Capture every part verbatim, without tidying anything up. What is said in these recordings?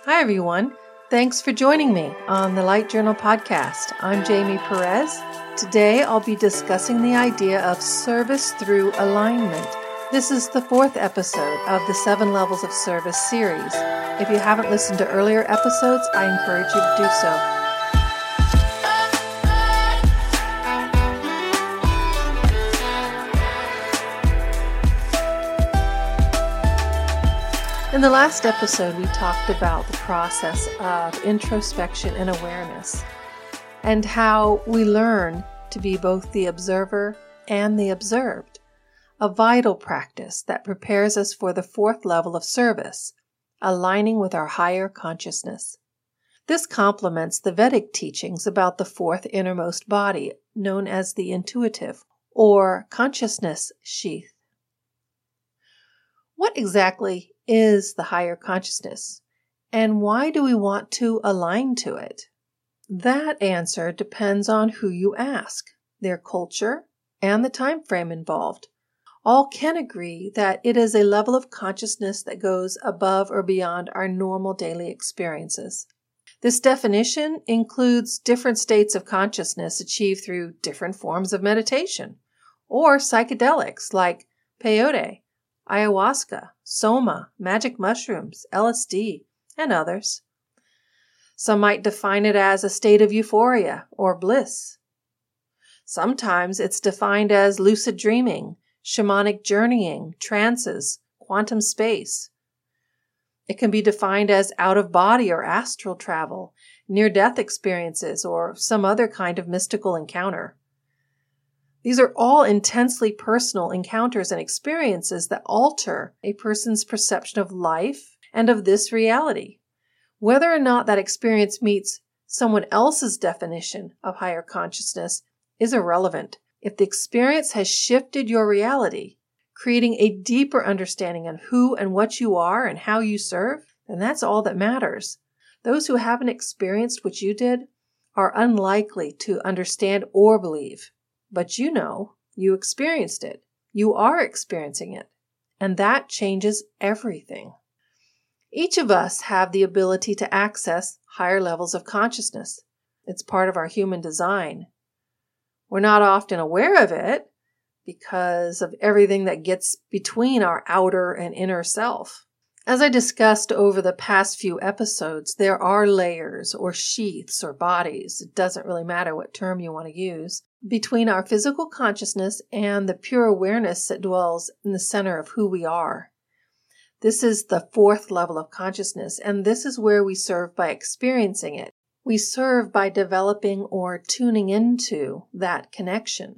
Hi, everyone. Thanks for joining me on the Light Journal podcast. I'm Jamie Perez. Today, I'll be discussing the idea of service through alignment. This is the fourth episode of the Seven Levels of Service series. If you haven't listened to earlier episodes, I encourage you to do so. In the last episode, we talked about the process of introspection and awareness and how we learn to be both the observer and the observed, a vital practice that prepares us for the fourth level of service, aligning with our higher consciousness. This complements the Vedic teachings about the fourth innermost body, known as the intuitive or consciousness sheath. What exactly is the higher consciousness, and why do we want to align to it? That answer depends on who you ask, their culture, and the time frame involved. All can agree that it is a level of consciousness that goes above or beyond our normal daily experiences. This definition includes different states of consciousness achieved through different forms of meditation, or psychedelics like peyote, ayahuasca, soma, magic mushrooms, L S D, and others. Some might define it as a state of euphoria or bliss. Sometimes it's defined as lucid dreaming, shamanic journeying, trances, quantum space. It can be defined as out-of-body or astral travel, near-death experiences, or some other kind of mystical encounter. These are all intensely personal encounters and experiences that alter a person's perception of life and of this reality. Whether or not that experience meets someone else's definition of higher consciousness is irrelevant. If the experience has shifted your reality, creating a deeper understanding of who and what you are and how you serve, then that's all that matters. Those who haven't experienced what you did are unlikely to understand or believe. But you know, you experienced it. You are experiencing it. And that changes everything. Each of us have the ability to access higher levels of consciousness. It's part of our human design. We're not often aware of it because of everything that gets between our outer and inner self. As I discussed over the past few episodes, there are layers or sheaths or bodies, it doesn't really matter what term you want to use, between our physical consciousness and the pure awareness that dwells in the center of who we are. This is the fourth level of consciousness, and this is where we serve by experiencing it. We serve by developing or tuning into that connection.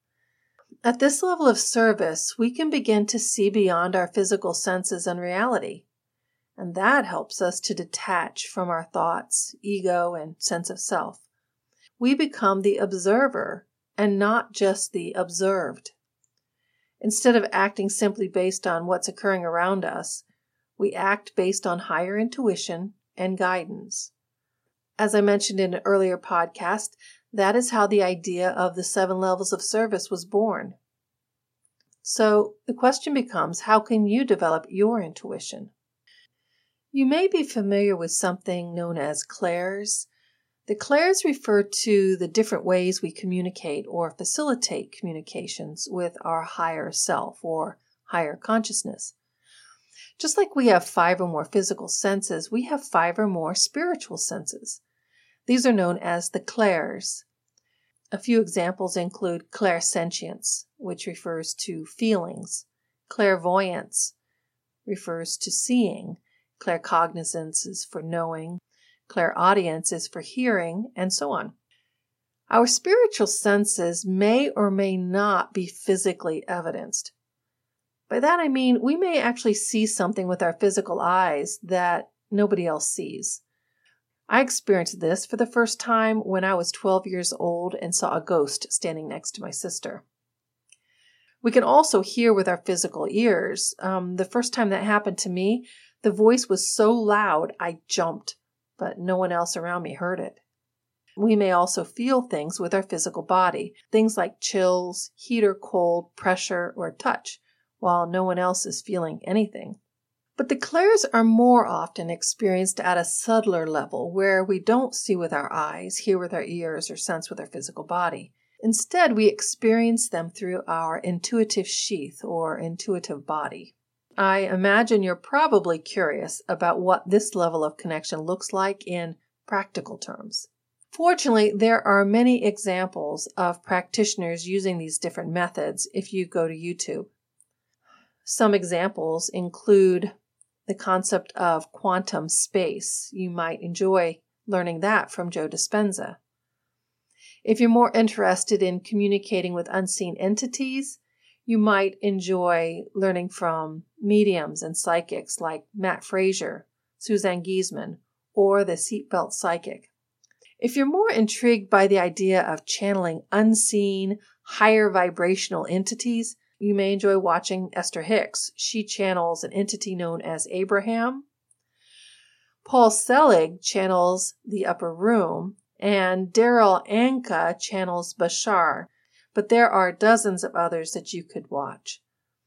At this level of service, we can begin to see beyond our physical senses and reality, and that helps us to detach from our thoughts, ego, and sense of self. We become the observer and not just the observed. Instead of acting simply based on what's occurring around us, we act based on higher intuition and guidance. As I mentioned in an earlier podcast, that is how the idea of the seven levels of service was born. So the question becomes, how can you develop your intuition? You may be familiar with something known as clairs. The clairs refer to the different ways we communicate or facilitate communications with our higher self or higher consciousness. Just like we have five or more physical senses, we have five or more spiritual senses. These are known as the clairs. A few examples include clairsentience, which refers to feelings. Clairvoyance refers to seeing. Claircognizance is for knowing. Clairaudience is for hearing, and so on. Our spiritual senses may or may not be physically evidenced. By that I mean we may actually see something with our physical eyes that nobody else sees. I experienced this for the first time when I was twelve years old and saw a ghost standing next to my sister. We can also hear with our physical ears. Um, the first time that happened to me, the voice was so loud I jumped, but no one else around me heard it. We may also feel things with our physical body, things like chills, heat or cold, pressure, or touch, while no one else is feeling anything. But the clairs are more often experienced at a subtler level where we don't see with our eyes, hear with our ears, or sense with our physical body. Instead, we experience them through our intuitive sheath or intuitive body. I imagine you're probably curious about what this level of connection looks like in practical terms. Fortunately, there are many examples of practitioners using these different methods if you go to YouTube. Some examples include the concept of quantum space. You might enjoy learning that from Joe Dispenza. If you're more interested in communicating with unseen entities, you might enjoy learning from mediums and psychics like Matt Frazier, Suzanne Giesman, or the Seatbelt Psychic. If you're more intrigued by the idea of channeling unseen, higher vibrational entities, you may enjoy watching Esther Hicks. She channels an entity known as Abraham. Paul Selig channels the Upper Room, and Daryl Anka channels Bashar. But there are dozens of others that you could watch.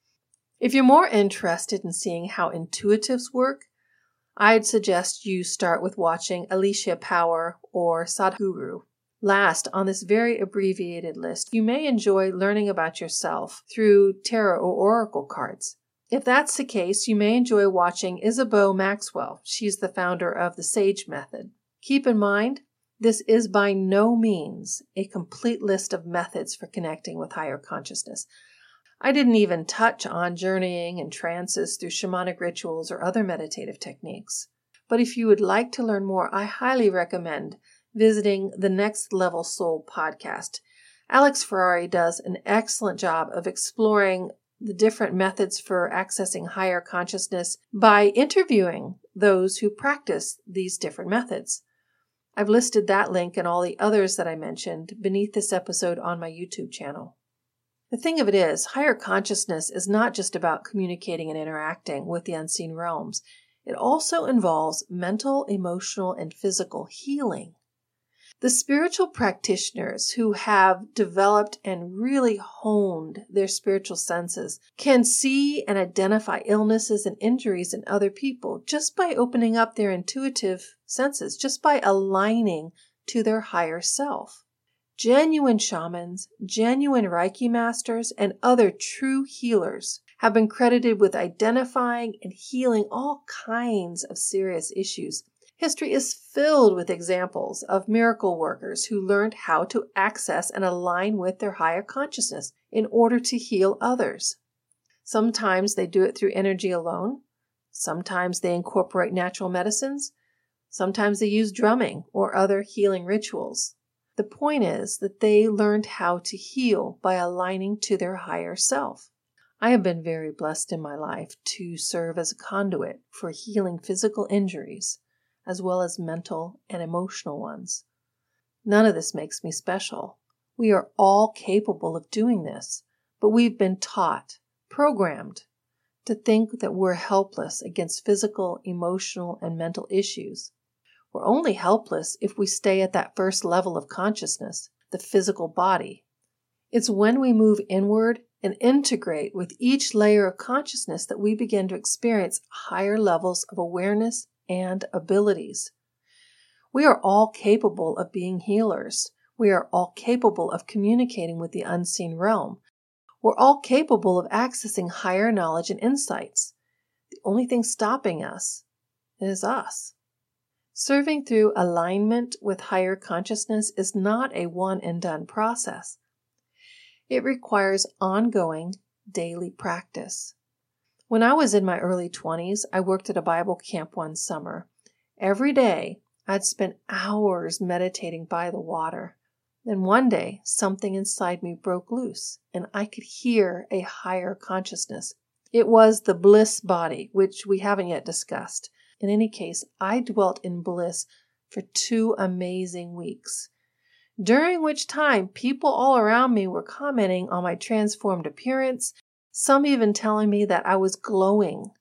If you're more interested in seeing how intuitives work, I'd suggest you start with watching Alicia Power or Sadhguru. Last on this very abbreviated list, you may enjoy learning about yourself through tarot or oracle cards. If that's the case, you may enjoy watching Isabeau Maxwell. She's the founder of the Sage Method. Keep in mind, this is by no means a complete list of methods for connecting with higher consciousness. I didn't even touch on journeying and trances through shamanic rituals or other meditative techniques. But if you would like to learn more, I highly recommend visiting the Next Level Soul podcast. Alex Ferrari does an excellent job of exploring the different methods for accessing higher consciousness by interviewing those who practice these different methods. I've listed that link and all the others that I mentioned beneath this episode on my YouTube channel. The thing of it is, higher consciousness is not just about communicating and interacting with the unseen realms. It also involves mental, emotional, and physical healing. The spiritual practitioners who have developed and really honed their spiritual senses can see and identify illnesses and injuries in other people just by opening up their intuitive senses, just by aligning to their higher self. Genuine shamans, genuine Reiki masters, and other true healers have been credited with identifying and healing all kinds of serious issues. History is filled with examples of miracle workers who learned how to access and align with their higher consciousness in order to heal others. Sometimes they do it through energy alone. Sometimes they incorporate natural medicines. Sometimes they use drumming or other healing rituals. The point is that they learned how to heal by aligning to their higher self. I have been very blessed in my life to serve as a conduit for healing physical injuries, as well as mental and emotional ones. None of this makes me special. We are all capable of doing this, but we've been taught, programmed, to think that we're helpless against physical, emotional, and mental issues. We're only helpless if we stay at that first level of consciousness, the physical body. It's when we move inward and integrate with each layer of consciousness that we begin to experience higher levels of awareness and abilities. We are all capable of being healers. We are all capable of communicating with the unseen realm. We're all capable of accessing higher knowledge and insights. The only thing stopping us is us. Serving through alignment with higher consciousness is not a one-and-done process. It requires ongoing, daily practice. When I was in my early twenties, I worked at a Bible camp one summer. Every day, I'd spend hours meditating by the water. Then one day, something inside me broke loose, and I could hear a higher consciousness. It was the bliss body, which we haven't yet discussed. In any case, I dwelt in bliss for two amazing weeks, during which time people all around me were commenting on my transformed appearance, some even telling me that I was glowing.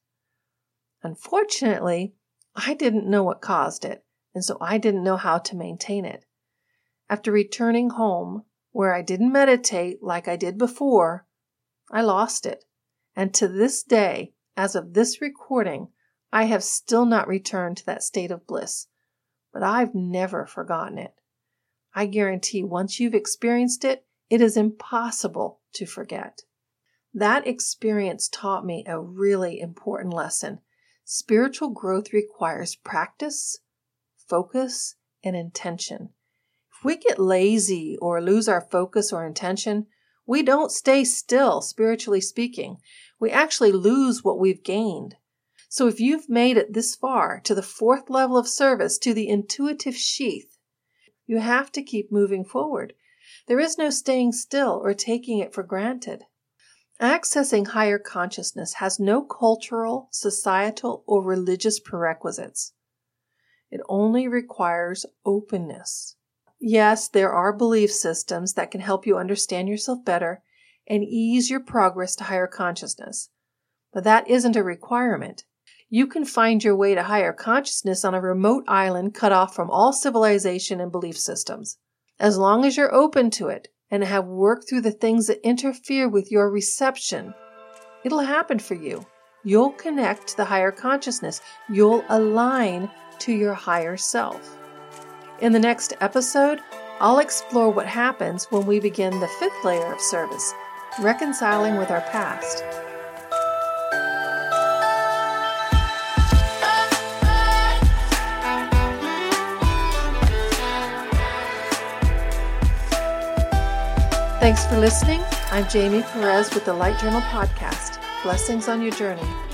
Unfortunately, I didn't know what caused it, and so I didn't know how to maintain it. After returning home, where I didn't meditate like I did before, I lost it. And to this day, as of this recording, I have still not returned to that state of bliss, but I've never forgotten it. I guarantee once you've experienced it, it is impossible to forget. That experience taught me a really important lesson. Spiritual growth requires practice, focus, and intention. If we get lazy or lose our focus or intention, we don't stay still, spiritually speaking. We actually lose what we've gained. So if you've made it this far, to the fourth level of service, to the intuitive sheath, you have to keep moving forward. There is no staying still or taking it for granted. Accessing higher consciousness has no cultural, societal, or religious prerequisites. It only requires openness. Yes, there are belief systems that can help you understand yourself better and ease your progress to higher consciousness, but that isn't a requirement. You can find your way to higher consciousness on a remote island cut off from all civilization and belief systems. As long as you're open to it and have worked through the things that interfere with your reception, it'll happen for you. You'll connect to the higher consciousness. You'll align to your higher self. In the next episode, I'll explore what happens when we begin the fifth layer of service, reconciling with our past. Thanks for listening. I'm Jamie Perez with the Light Journal Podcast. Blessings on your journey.